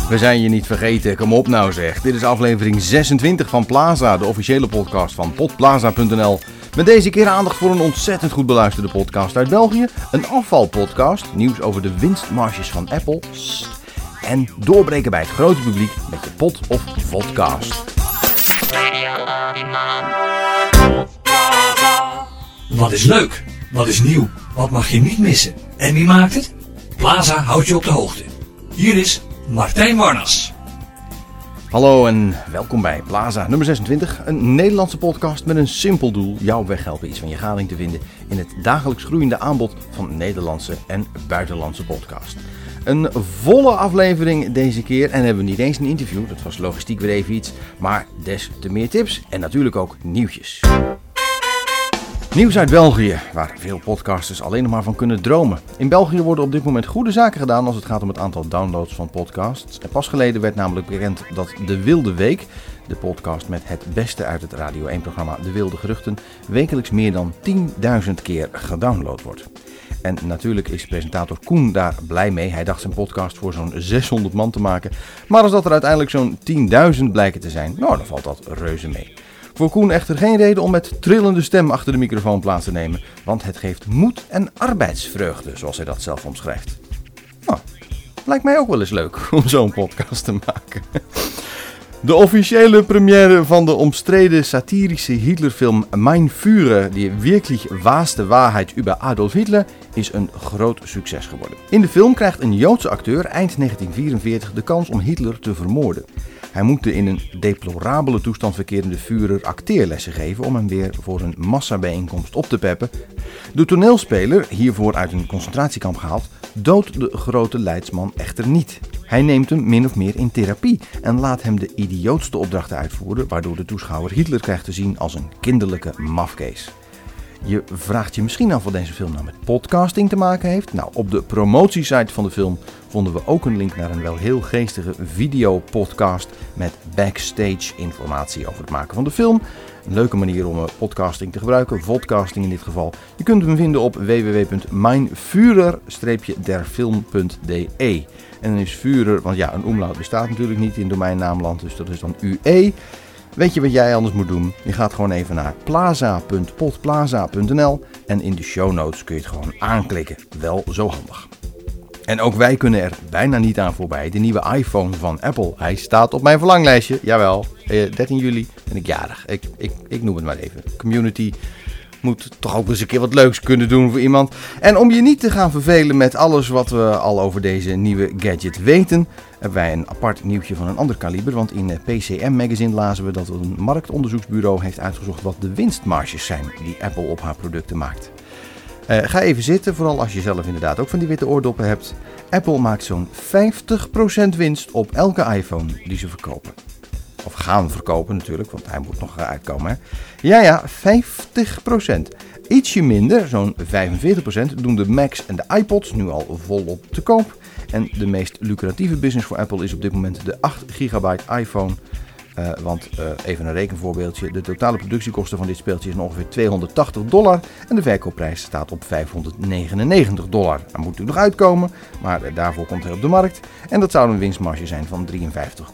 We zijn je niet vergeten, kom op nou zeg. Dit is aflevering 26 van Plaza, de officiële podcast van podplaza.nl. Met deze keer aandacht voor een ontzettend goed beluisterde podcast uit België. Een afvalpodcast, nieuws over de winstmarges van Apple. En doorbreken bij het grote publiek met je pod of vodcast. Wat is leuk? Wat is nieuw? Wat mag je niet missen? En wie maakt het? Plaza houdt je op de hoogte. Hier is Martijn Warnas. Hallo en welkom bij Plaza nummer 26. Een Nederlandse podcast met een simpel doel. Jou weghelpen iets van je gading te vinden in het dagelijks groeiende aanbod van Nederlandse en buitenlandse podcast. Een volle aflevering deze keer en hebben we niet eens een interview. Dat was logistiek weer even iets. Maar des te meer tips en natuurlijk ook nieuwtjes. Nieuws uit België, waar veel podcasters alleen nog maar van kunnen dromen. In België worden op dit moment goede zaken gedaan als het gaat om het aantal downloads van podcasts. En pas geleden werd namelijk bekend dat De Wilde Week, de podcast met het beste uit het Radio 1-programma De Wilde Geruchten, wekelijks meer dan 10.000 keer gedownload wordt. En natuurlijk is presentator Koen daar blij mee. Hij dacht zijn podcast voor zo'n 600 man te maken. Maar als dat er uiteindelijk zo'n 10.000 blijken te zijn, nou dan valt dat reuze mee. Voor Koen echter geen reden om met trillende stem achter de microfoon plaats te nemen, want het geeft moed en arbeidsvreugde, zoals hij dat zelf omschrijft. Nou, lijkt mij ook wel eens leuk om zo'n podcast te maken. De officiële première van de omstreden satirische Hitlerfilm Mein Führer, die wirklich wahste Wahrheit über Adolf Hitler, is een groot succes geworden. In de film krijgt een Joodse acteur eind 1944 de kans om Hitler te vermoorden. Hij moet de in een deplorabele toestand verkerende Führer acteerlessen geven om hem weer voor een massabijeenkomst op te peppen. De toneelspeler, hiervoor uit een concentratiekamp gehaald, doodt de grote leidsman echter niet. Hij neemt hem min of meer in therapie en laat hem de idiootste opdrachten uitvoeren, waardoor de toeschouwer Hitler krijgt te zien als een kinderlijke mafkees. Je vraagt je misschien af wat deze film nou met podcasting te maken heeft. Nou, op de promotiesite van de film vonden we ook een link naar een wel heel geestige videopodcast met backstage informatie over het maken van de film. Een leuke manier om podcasting te gebruiken, vodcasting in dit geval. Je kunt hem vinden op www.meinführer-derfilm.de. En dan is Führer, want ja, een umlaut bestaat natuurlijk niet in domeinnaamland, dus dat is dan UE. Weet je wat jij anders moet doen? Je gaat gewoon even naar plaza.podplaza.nl en in de show notes kun je het gewoon aanklikken. Wel zo handig. En ook wij kunnen er bijna niet aan voorbij. De nieuwe iPhone van Apple. Hij staat op mijn verlanglijstje. Jawel, 13 juli ben ik jarig. Ik noem het maar even. Community moet toch ook eens een keer wat leuks kunnen doen voor iemand. En om je niet te gaan vervelen met alles wat we al over deze nieuwe gadget weten, hebben wij een apart nieuwtje van een ander kaliber. Want in PCM Magazine lazen we dat een marktonderzoeksbureau heeft uitgezocht wat de winstmarges zijn die Apple op haar producten maakt. Ga even zitten, vooral als je zelf inderdaad ook van die witte oordoppen hebt. Apple maakt zo'n 50% winst op elke iPhone die ze verkopen. Of gaan verkopen natuurlijk, want hij moet nog uitkomen. Hè? Ja, 50%. Ietsje minder, zo'n 45%, doen de Macs en de iPods nu al volop te koop. En de meest lucratieve business voor Apple is op dit moment de 8 GB iPhone. Want even een rekenvoorbeeldje, de totale productiekosten van dit speeltje is ongeveer $280 en de verkoopprijs staat op $599. Hij moet natuurlijk nog uitkomen, maar daarvoor komt hij op de markt en dat zou een winstmarge zijn van 53,1%.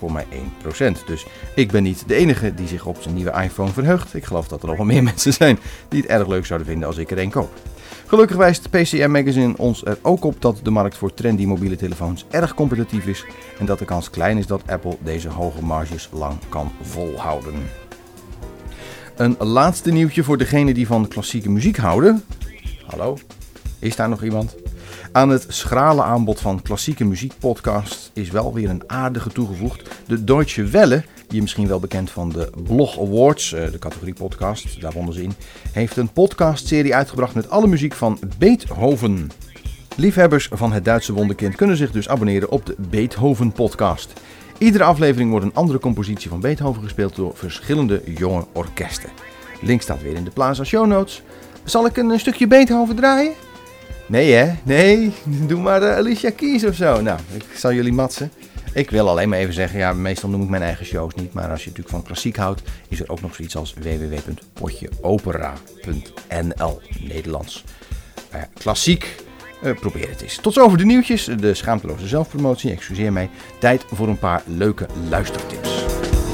Dus ik ben niet de enige die zich op zijn nieuwe iPhone verheugt. Ik geloof dat er nog wel meer mensen zijn die het erg leuk zouden vinden als ik er een koop. Gelukkig wijst PCM Magazine ons er ook op dat de markt voor trendy mobiele telefoons erg competitief is en dat de kans klein is dat Apple deze hoge marges lang kan volhouden. Een laatste nieuwtje voor degenen die van klassieke muziek houden. Hallo, is daar nog iemand? Aan het schrale aanbod van klassieke muziekpodcasts is wel weer een aardige toegevoegd. De Deutsche Welle, die je misschien wel bekend van de Blog Awards, de categorie podcast, daar wonnen ze in, heeft een podcastserie uitgebracht met alle muziek van Beethoven. Liefhebbers van het Duitse wonderkind kunnen zich dus abonneren op de Beethoven podcast. Iedere aflevering wordt een andere compositie van Beethoven gespeeld door verschillende jonge orkesten. Link staat weer in de Plaza show notes. Zal ik een stukje Beethoven draaien? Nee hè? Nee, doe maar Alicia Keys of zo. Nou, ik zal jullie matsen. Ik wil alleen maar even zeggen, ja, meestal noem ik mijn eigen shows niet. Maar als je natuurlijk van klassiek houdt, is er ook nog zoiets als www.potjeopera.nl Nederlands. Klassiek Probeer het eens. Tot zover de nieuwtjes, de schaamteloze zelfpromotie. Excuseer mij. Tijd voor een paar leuke luistertips.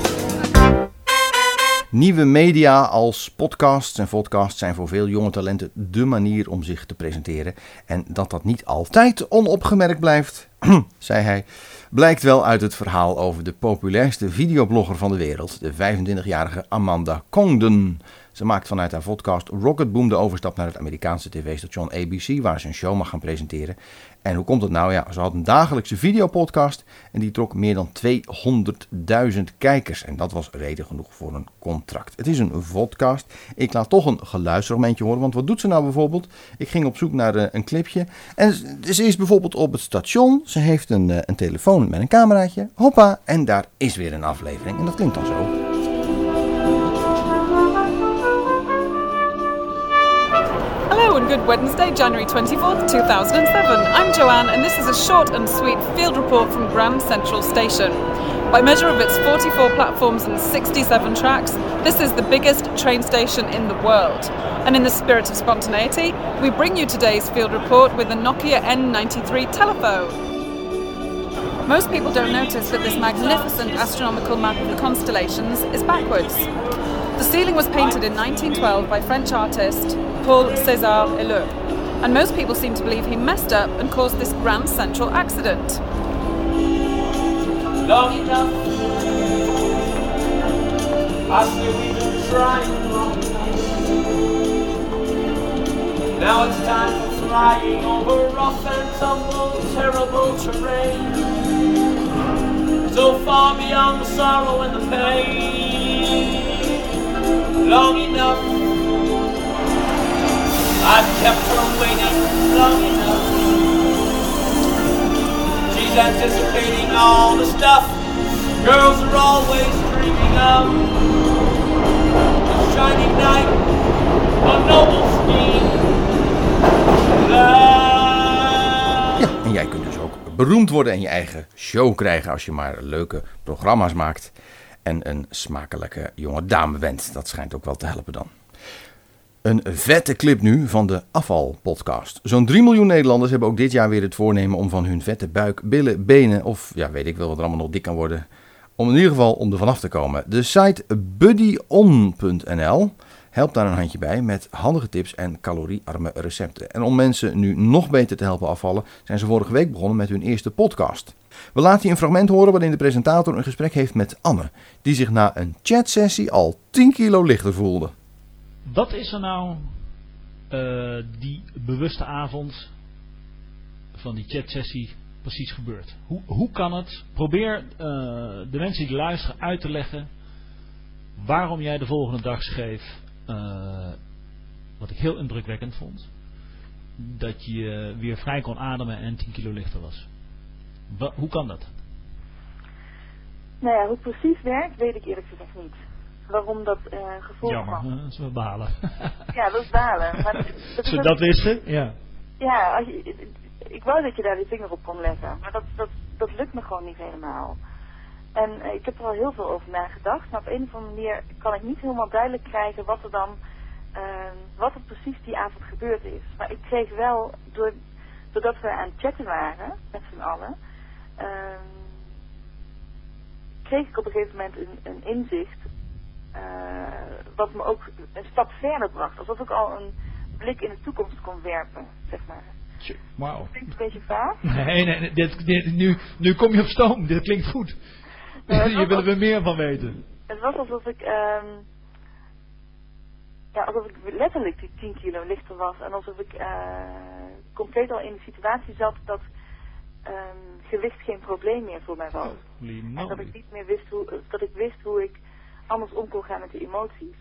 Nieuwe media als podcasts en vodcasts zijn voor veel jonge talenten dé manier om zich te presenteren. En dat niet altijd onopgemerkt blijft, zei hij, blijkt wel uit het verhaal over de populairste videoblogger van de wereld, de 25-jarige Amanda Congdon. Ze maakt vanuit haar podcast Rocket Boom de overstap naar het Amerikaanse tv-station ABC, waar ze een show mag gaan presenteren. En hoe komt het nou? Ja, ze had een dagelijkse videopodcast en die trok meer dan 200.000 kijkers. En dat was reden genoeg voor een contract. Het is een vodcast. Ik laat toch een geluidsfragmentje horen, want wat doet ze nou bijvoorbeeld? Ik ging op zoek naar een clipje. En ze is bijvoorbeeld op het station. Ze heeft een telefoon met een cameraatje. Hoppa, en daar is weer een aflevering. En dat klinkt dan zo. Hello and good Wednesday, January 24th, 2007. I'm Joanne and this is a short and sweet field report from Grand Central Station. By measure of its 44 platforms and 67 tracks, this is the biggest train station in the world. And in the spirit of spontaneity, we bring you today's field report with a Nokia N93 telephone. Most people don't notice that this magnificent astronomical map of the constellations is backwards. The ceiling was painted in 1912 by French artist Paul César Heleux, and most people seem to believe he messed up and caused this Grand Central accident. Long enough, I still we've been trying long enough. Now it's time for flying over rough and tumble, terrible terrain, so far beyond the sorrow and the pain. Long enough, I've kept her waiting long enough. She's anticipating all the stuff girls are always dreaming of. A shining night, a noble scheme, love. Ja, en jij kunt dus ook beroemd worden en je eigen show krijgen als je maar leuke programma's maakt. En een smakelijke jonge dame bent. Dat schijnt ook wel te helpen dan. Een vette clip nu van de afvalpodcast. Zo'n 3 miljoen Nederlanders hebben ook dit jaar weer het voornemen om van hun vette buik, billen, benen of ja, weet ik wel wat er allemaal nog dik kan worden. Om in ieder geval om er vanaf te komen. De site buddyon.nl helpt daar een handje bij met handige tips en caloriearme recepten. En om mensen nu nog beter te helpen afvallen, zijn ze vorige week begonnen met hun eerste podcast. We laten je een fragment horen waarin de presentator een gesprek heeft met Anne, die zich na een chatsessie al 10 kilo lichter voelde. Wat is er nou die bewuste avond van die chatsessie precies gebeurd? Hoe kan het? Probeer de mensen die luisteren uit te leggen waarom jij de volgende dag schreef, wat ik heel indrukwekkend vond, dat je weer vrij kon ademen en 10 kilo lichter was. Hoe kan dat? Nou ja, hoe het precies werkt, weet ik eerlijk gezegd niet. Waarom dat gevolg Jammer, dat is wel balen. Ja, dat is balen. Maar Als we dat wisten, ja. Ja, ik wou dat je daar die vinger op kon leggen, maar dat lukt me gewoon niet helemaal. En ik heb er al heel veel over nagedacht, maar op een of andere manier kan ik niet helemaal duidelijk krijgen wat er precies die avond gebeurd is. Maar ik kreeg wel, doordat we aan het chatten waren, met z'n allen, kreeg ik op een gegeven moment een inzicht, wat me ook een stap verder bracht. Alsof ik al een blik in de toekomst kon werpen, zeg maar. Wauw. Dat klinkt een beetje vaag. Nee, nu kom je op stoom. Dit klinkt goed. Je wil er meer van weten. Het was alsof ik, alsof ik letterlijk die 10 kilo lichter was. En alsof ik compleet al in de situatie zat dat gewicht geen probleem meer voor mij was. En dat ik niet meer wist hoe ik anders om kon gaan met de emoties.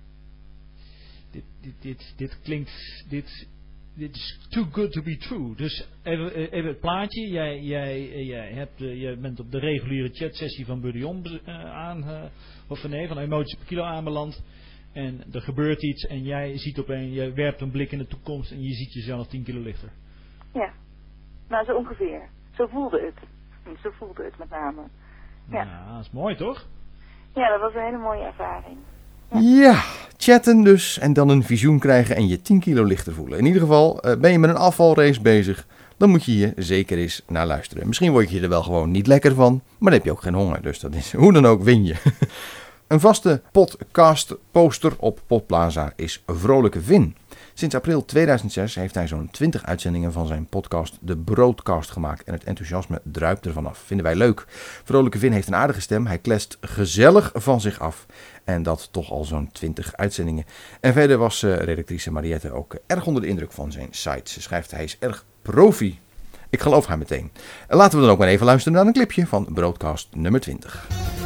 Dit klinkt... Dit is too good to be true. Dus even het plaatje. Jij bent op de reguliere chatsessie van Buddyon van emoties per kilo aanbeland. En er gebeurt iets en jij ziet opeens, jij werpt een blik in de toekomst en je ziet jezelf 10 kilo lichter. Ja, nou zo ongeveer. Zo voelde het met name. Ja, dat is mooi toch? Ja, dat was een hele mooie ervaring. Ja, chatten dus en dan een visioen krijgen en je 10 kilo lichter voelen. In ieder geval, ben je met een afvalrace bezig, dan moet je hier zeker eens naar luisteren. Misschien word je er wel gewoon niet lekker van, maar dan heb je ook geen honger. Dus dat is, hoe dan ook win je. Een vaste podcast-poster op Podplaza is Vrolijke Vin. Sinds april 2006 heeft hij zo'n 20 uitzendingen van zijn podcast De Broadcast gemaakt. En het enthousiasme druipt ervan af. Vinden wij leuk. Vrolijke Vin heeft een aardige stem. Hij kletst gezellig van zich af. En dat toch al zo'n 20 uitzendingen. En verder was redactrice Mariette ook erg onder de indruk van zijn site. Ze schrijft, hij is erg profi. Ik geloof haar meteen. En laten we dan ook maar even luisteren naar een clipje van Broadcast nummer 20.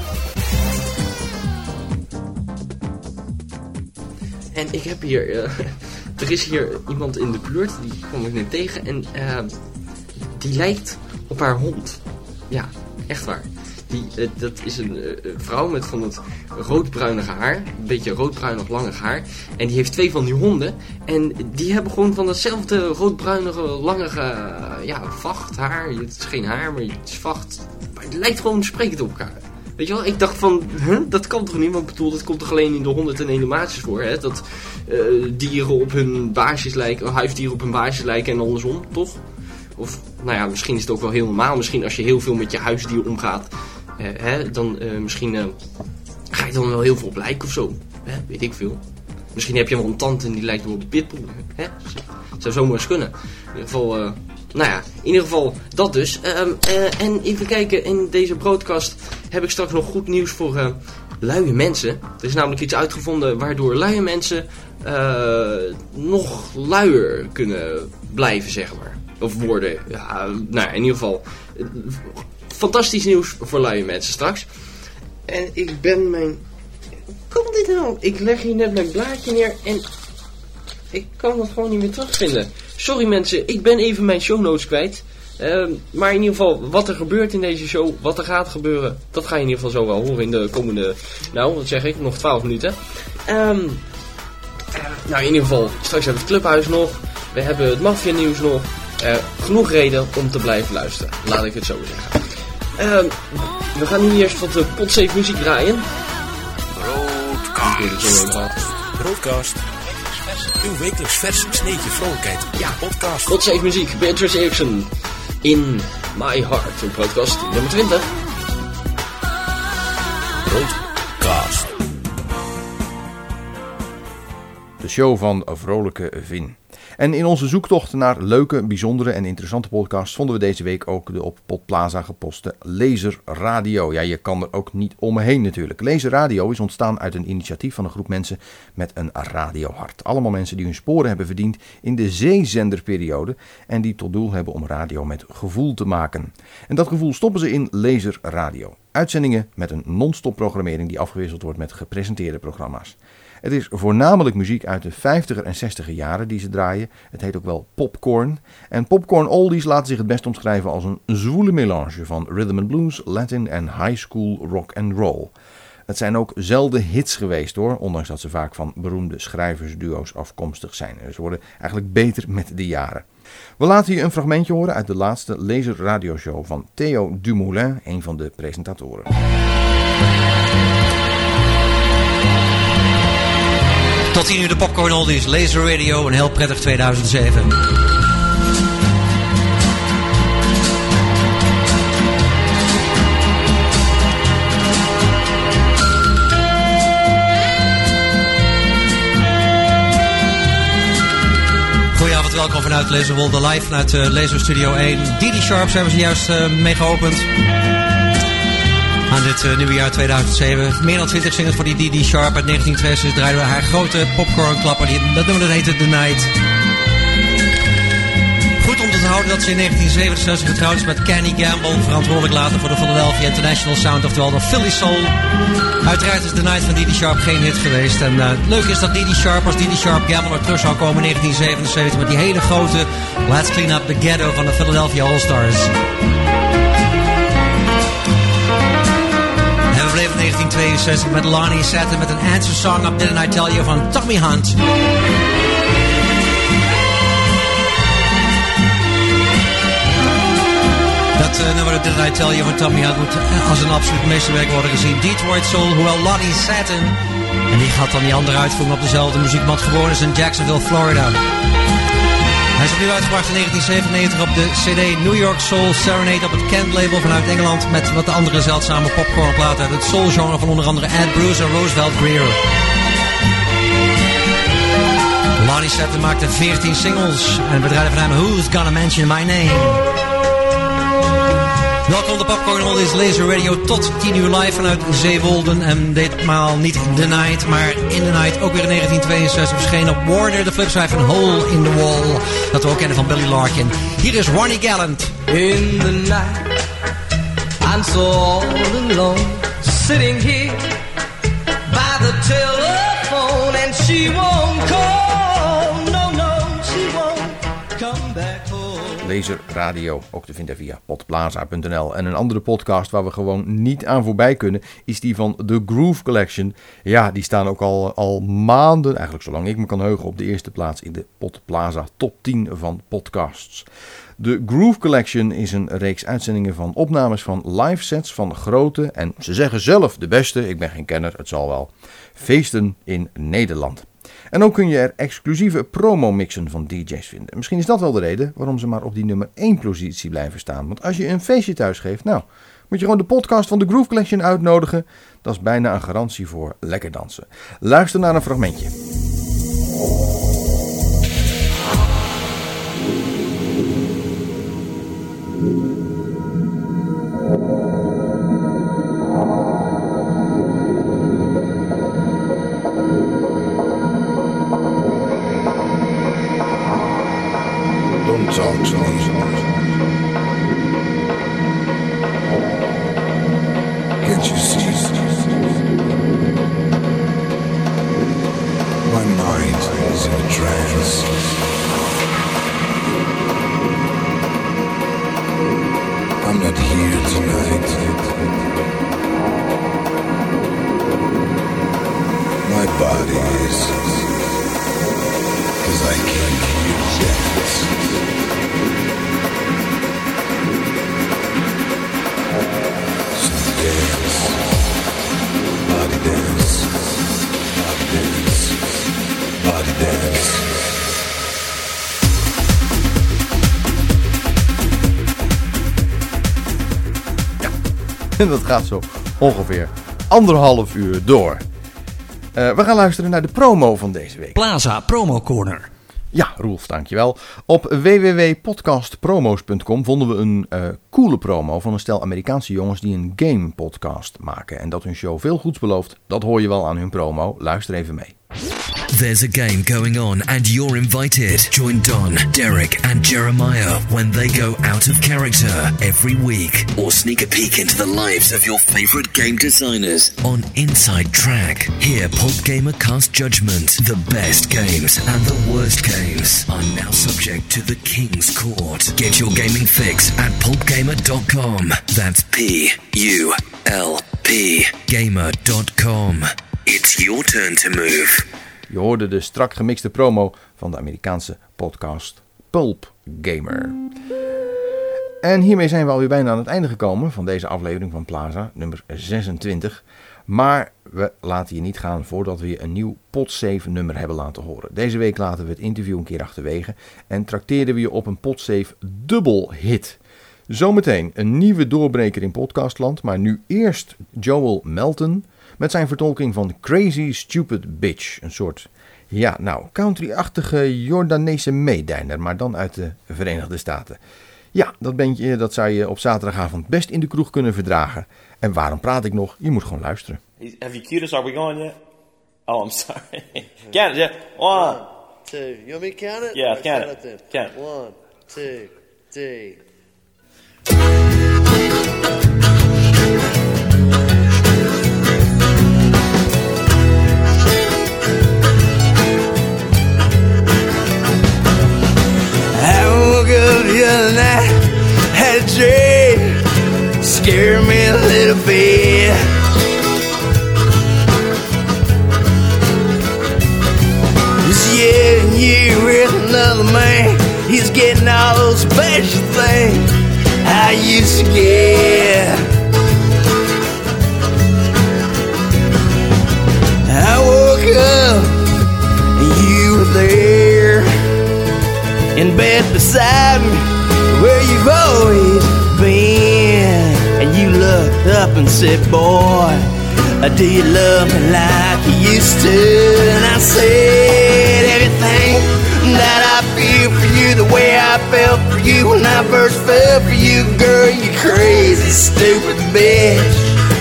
En ik heb hier... er is hier iemand in de buurt, die kwam ik net tegen. En die lijkt op haar hond. Ja, echt waar. Dat is een vrouw met van het roodbruinig haar. Een beetje roodbruinig langig haar. En die heeft 2 van die honden. En die hebben gewoon van datzelfde roodbruinige langige vacht haar. Het is geen haar, maar het is vacht. Maar het lijkt gewoon sprekend op elkaar. Weet je wel, ik dacht van, dat kan toch niet? Want bedoel, dat komt toch alleen in de 101 animaties voor, hè? Dat dieren op hun baasjes lijken, huisdieren op hun baasjes lijken en andersom, toch? Of, nou ja, misschien is het ook wel heel normaal. Misschien als je heel veel met je huisdier omgaat, dan misschien ga je dan wel heel veel op lijken of zo. Weet ik veel. Misschien heb je wel een tante en die lijkt wel op een pitbull. Zou zomaar eens kunnen. In ieder geval... in ieder geval dat dus. En even kijken, in deze broadcast heb ik straks nog goed nieuws voor luie mensen. Er is namelijk iets uitgevonden waardoor luie mensen nog luier kunnen blijven, zeg maar. Of worden. Ja, in ieder geval fantastisch nieuws voor luie mensen straks. En ik ben mijn... Hoe komt dit nou? Ik leg hier net mijn blaadje neer en ik kan het gewoon niet meer terugvinden. Sorry mensen, ik ben even mijn shownotes kwijt. Maar in ieder geval, wat er gebeurt in deze show, wat er gaat gebeuren, dat ga je in ieder geval zo wel horen in de komende, wat zeg ik, nog 12 minuten. In ieder geval, straks hebben we het clubhuis nog, we hebben het maffia nieuws nog. Genoeg reden om te blijven luisteren, laat ik het zo zeggen. We gaan nu eerst wat Podsafe muziek draaien. Broadcast. Uw wekelijks vers sneetje vrolijkheid. Ja, podcast. Podsafe muziek, Beatrice Erickson. In My Heart. Een podcast nummer 20. Broadcast. De show van Vrolijke Vin. En in onze zoektocht naar leuke, bijzondere en interessante podcasts vonden we deze week ook de op Podplaza geposte Laser Radio. Ja, je kan er ook niet omheen natuurlijk. Laser Radio is ontstaan uit een initiatief van een groep mensen met een radiohart. Allemaal mensen die hun sporen hebben verdiend in de zeezenderperiode en die tot doel hebben om radio met gevoel te maken. En dat gevoel stoppen ze in Laser Radio. Uitzendingen met een non-stop programmering die afgewisseld wordt met gepresenteerde programma's. Het is voornamelijk muziek uit de 50er en 60er jaren die ze draaien. Het heet ook wel popcorn. En popcorn oldies laten zich het best omschrijven als een zwoele melange van rhythm and blues, Latin en high school rock and roll. Het zijn ook zelden hits geweest hoor, ondanks dat ze vaak van beroemde schrijversduo's afkomstig zijn. Ze worden eigenlijk beter met de jaren. We laten hier een fragmentje horen uit de laatste Laser radioshow van Theo Dumoulin, een van de presentatoren. Tot 10 uur de Popcorn Oldies, Laser Radio, een heel prettig 2007. Goedenavond, welkom vanuit Laserwolde live vanuit Laser Studio 1. Didi Sharps hebben ze juist mee geopend. Aan dit nieuwe jaar 2007. Meer dan 20 singles voor die Didi Sharp. Uit 1962 draaiden we haar grote popcornklapper. Dat nummer dat heette The Night. Goed om te houden dat ze in 1967 getrouwd is met Kenny Gamble. Verantwoordelijk later voor de Philadelphia International Sound. Oftewel de Philly Soul. Uiteraard is The Night van Didi Sharp geen hit geweest. En leuk is dat Didi Sharp als Didi Sharp Gamble er terug zou komen in 1977. Met die hele grote Let's Clean Up the Ghetto van de Philadelphia All-Stars. 1962 met Lonnie Satin met een answer song op Didn't I Tell You van Tommy Hunt. Dat dat nummer Did I Tell You van Tommy Hunt moet als een absoluut meesterwerk worden gezien. Detroit Soul, hoewel Lonnie Satin, en die gaat dan die andere uitvoering op dezelfde muziekmat gewoon is in Jacksonville, Florida. Hij is opnieuw uitgebracht in 1997 op de CD New York Soul Serenade op het Kent label vanuit Engeland met wat andere zeldzame popcornplaten uit het soulgenre van onder andere Ed Bruce en Roosevelt Greer. Lonnie Satin maakte 14 singles en we draaiden van hem Who's Gonna Mention My Name. Welkom de Popcorn Oldies Laser Radio tot 10 uur live vanuit Zeewolden. En ditmaal niet The Night, maar In The Night. Ook weer in 1962 verscheen op Warner de flipside van Hole in the Wall. Dat we ook kennen van Billy Larkin. Hier is Ronnie Gallant. In the night, I'm so all alone, sitting here by the telephone, and she won't call. No, she won't come back home. Laser Radio, ook te vinden via podplaza.nl. En een andere podcast waar we gewoon niet aan voorbij kunnen is die van The Groove Collection. Ja, die staan ook al maanden, eigenlijk zolang ik me kan heugen, op de eerste plaats in de Podplaza top 10 van podcasts. De Groove Collection is een reeks uitzendingen van opnames van live sets van grote, en ze zeggen zelf de beste, ik ben geen kenner, het zal wel, feesten in Nederland. En ook kun je er exclusieve promomixen van DJ's vinden. Misschien is dat wel de reden waarom ze maar op die nummer 1 positie blijven staan. Want als je een feestje thuis geeft, nou, moet je gewoon de podcast van de Groove Collection uitnodigen. Dat is bijna een garantie voor lekker dansen. Luister naar een fragmentje. Talk to me. Can't you see? My mind is in a trance. I'm not here tonight. My body is, 'cause I can't hear jazz. Dance, body dance, body dance, body dance. Ja, en dat gaat zo ongeveer 1,5 uur door. We gaan luisteren naar de promo van deze week. Plaza Promo Corner. Ja, Roelf, dankjewel. Op www.podcastpromos.com vonden we een coole promo van een stel Amerikaanse jongens die een game podcast maken. En dat hun show veel goeds belooft, dat hoor je wel aan hun promo. Luister even mee. There's a game going on and you're invited. Join Don, Derek and Jeremiah when they go out of character every week. Or sneak a peek into the lives of your favorite game designers on Inside Track. Here PulpGamer cast judgment. The best games and the worst games are now subject to the King's Court. Get your gaming fix at pulpgamer.com. That's P-U-L-P gamer.com. It's your turn to move. Je hoorde de strak gemixte promo van de Amerikaanse podcast Pulp Gamer. En hiermee zijn we alweer bijna aan het einde gekomen van deze aflevering van Plaza, nummer 26. Maar we laten je niet gaan voordat we je een nieuw Podsafe nummer hebben laten horen. Deze week laten we het interview een keer achterwege en trakteren we je op een Podsafe dubbel hit. Zometeen een nieuwe doorbreker in podcastland, maar nu eerst Joel Melton met zijn vertolking van Crazy Stupid Bitch. Een soort, ja nou, country-achtige Jordaanese meedijner, maar dan uit de Verenigde Staten. Ja, dat bandje dat zou je op zaterdagavond best in de kroeg kunnen verdragen. En waarom praat ik nog? Je moet gewoon luisteren. Have you cued us? Are we going yet? Oh, I'm sorry. Count it, yeah. 1, 2. You want me to count it? Yeah, count it. Then. Count it. 1, 2, 3. I woke up the other night, had a dream, scared me a little bit. This year with another man, he's getting all those special things. I I used to get. I woke up and you were there in bed beside me where you've always been. And you looked up and said, boy, do you love me like you used to? And I said, everything that I feel for you, the way I felt for you when I first fell for you, girl, you crazy, stupid bitch.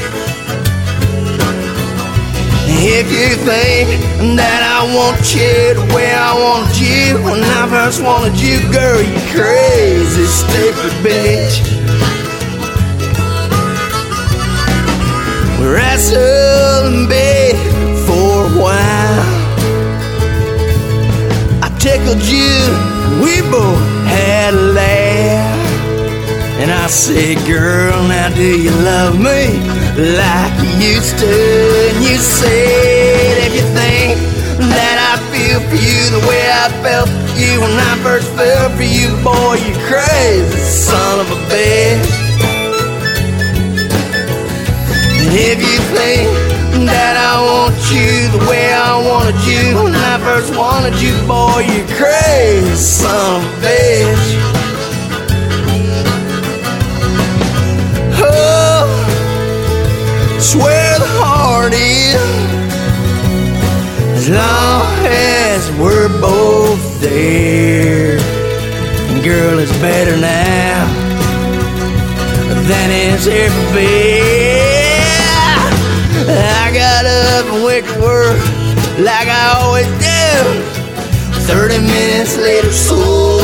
If you think that I want you the way I wanted you when I first wanted you, girl, you crazy, stupid bitch. We wrestled in bed for a while. I tickled you, we both had a laugh. And I said, girl, now do you love me like you used to? And you said, if you think that I feel for you the way I felt for you when I first fell for you, boy, you crazy son of a bitch. And if you think that I want you the way I wanted you when I first wanted you, boy, you crazy son of a bitch. Oh, it's where the heart is, as long as we're both there. And girl, it's better now than it's ever been. I got up and went to work like I always do. 30 minutes later, so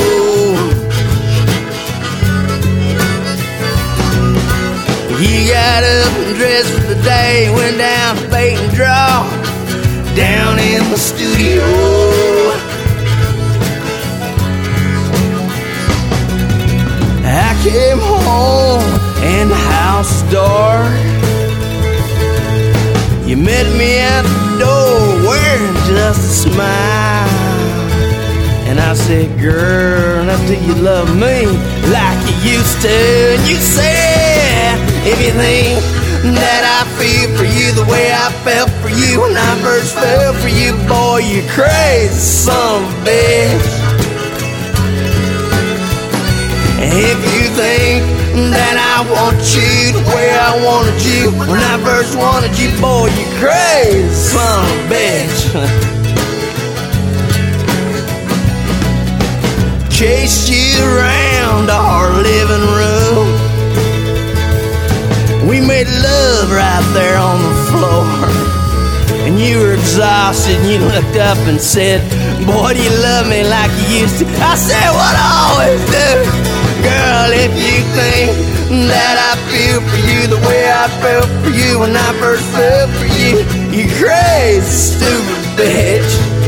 you got up and dressed for the day, went down to bait and draw down in the studio. I came home and the house was dark. You met me at the door wearing just a smile. And I said, girl, now do you love me like you used to? And you said, if you think that I feel for you the way I felt for you when I first fell for you, boy, you crazy son of a bitch. And if you think that I want you the way I wanted you when I first wanted you, boy, you crazy son of a bitch. Chased you around our living room. We made love right there on the floor. And you were exhausted and you looked up and said, boy, do you love me like you used to? I said what I always do. Girl, if you think that I feel for you the way I felt for you when I first fell for you, you crazy, stupid bitch.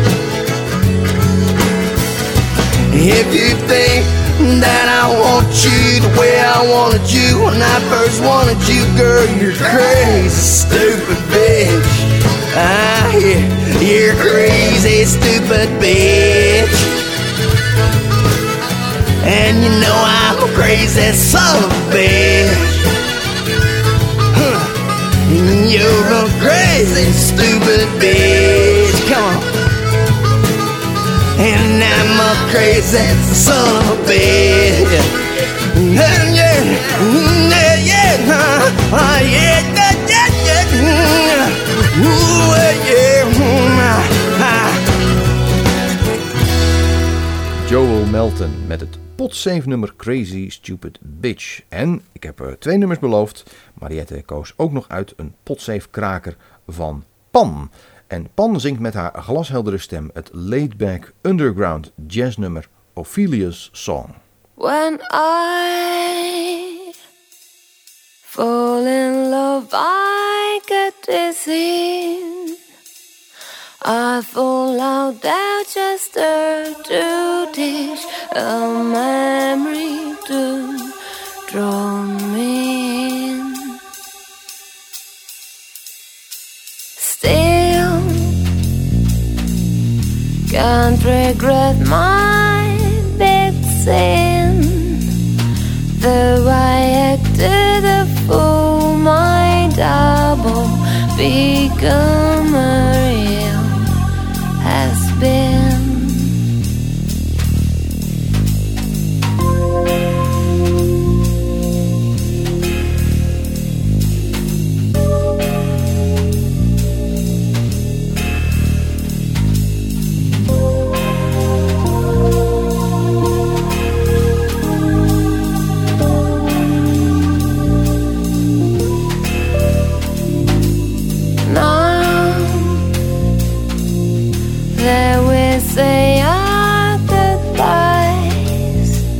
If you think that I want you the way I wanted you when I first wanted you, girl, you're crazy, stupid bitch. You're crazy, stupid bitch. And you know I'm a crazy son of a bitch. You're a crazy, stupid bitch. Come on. And I'm a crazy son of a bitch. Yeah, yeah, yeah, Joel Melton met het potsafe nummer Crazy Stupid Bitch. En ik heb er 2 nummers beloofd. Mariette koos ook nog uit een potsafe kraker van Pan. En Pan zingt met haar glasheldere stem het laid-back underground jazznummer Ophelia's Song. When I fall in love, I get dizzy. I fall out there just to teach a memory to draw me in. Still can't regret my big sin, though I Maria has been. There we say our goodbyes.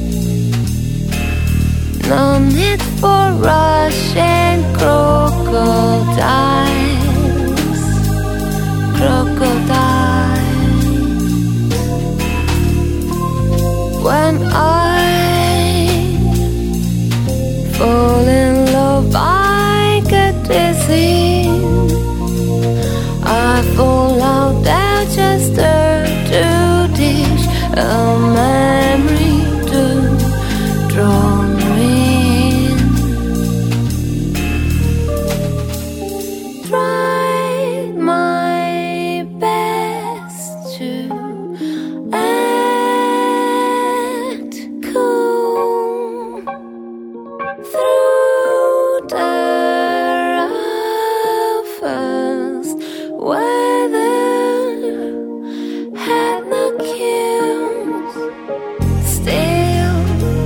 No need for rush and crocodiles. Crocodiles. When I fall in love, I get dizzy. I fall out there just to dish a memory to draw me in. Tried my best to act cool through the roughest weather, had no cues. Still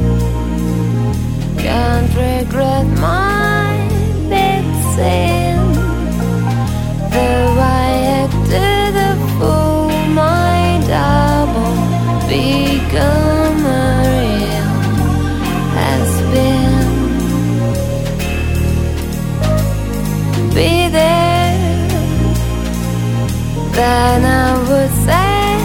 can't regret my big sin. Though I acted a fool, my double become real has been. Be there, then I would say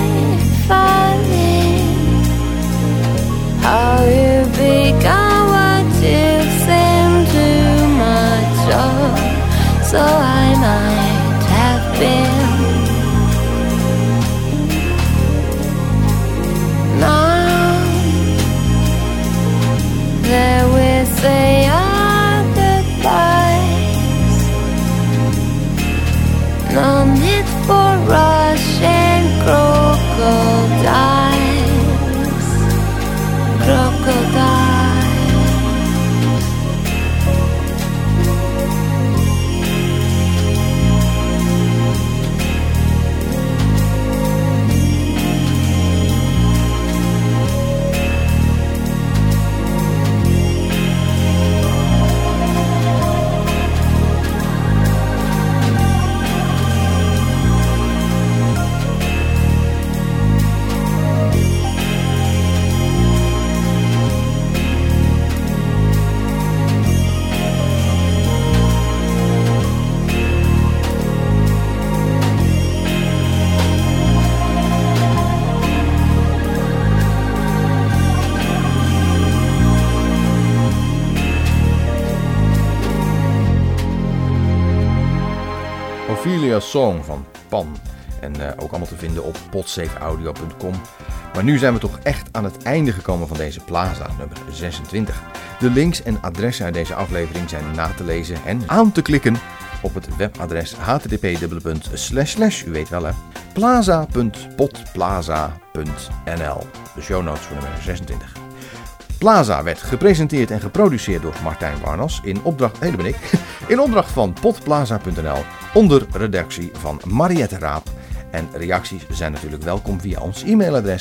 funny how you become what you seem too much of. So I might have been. Now there we say our goodbyes. No need for rush and crocodiles. Crocodiles. Ophelia Song van Pan. En ook allemaal te vinden op podsafeaudio.com. Maar nu zijn we toch echt aan het einde gekomen van deze Plaza, nummer 26. De links en adressen uit deze aflevering zijn na te lezen en aan te klikken op het webadres http:// u weet wel hè, plaza.podplaza.nl. De show notes voor nummer 26. Plaza werd gepresenteerd en geproduceerd door Martijn Warnas in opdracht, daar ben ik, in opdracht van podplaza.nl onder redactie van Mariette Raap. En reacties zijn natuurlijk welkom via ons e-mailadres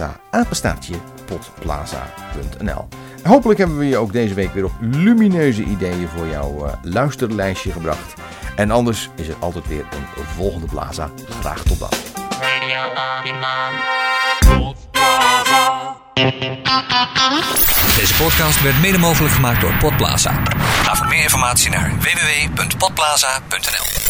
plaza@podplaza.nl. Hopelijk hebben we je ook deze week weer op lumineuze ideeën voor jouw luisterlijstje gebracht. En anders is er altijd weer een volgende Plaza. Graag tot dan. Deze podcast werd mede mogelijk gemaakt door Podplaza. Ga voor meer informatie naar www.podplaza.nl.